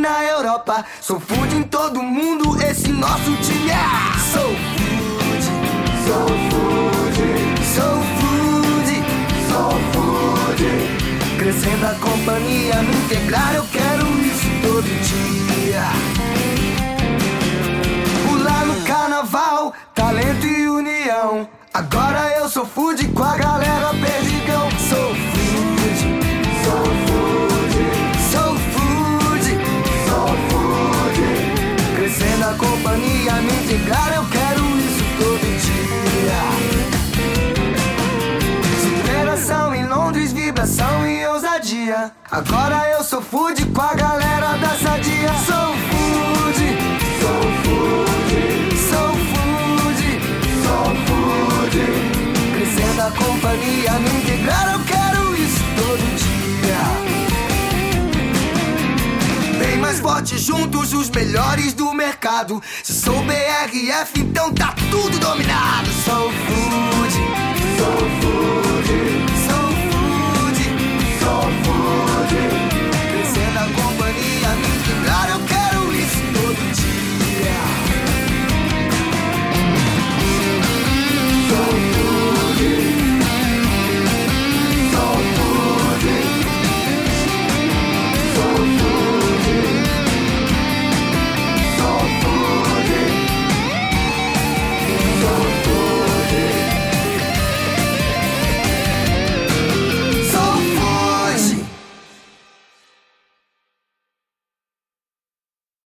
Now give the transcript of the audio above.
na Europa. Sou food em todo mundo, esse nosso time é. Sou food, sou food, sou food, sou food. Crescendo a companhia, me integrar, eu quero isso todo dia. Pular no carnaval, talento e união. Agora eu sou food com a galera perdigão. Sou food, sou food, sou food, sou food. Crescendo a companhia, me integrar, eu quero isso todo dia. Superação em Londres, vibração e ousadia. Agora eu sou food com a galera da sadia. Sou food, sou food, sou food, sou food. Crescendo a companhia, me integrar, eu quero isso todo dia. Bem mais forte juntos, os melhores do mercado. Se sou BRF, então tá tudo dominado. Sou food, sou food.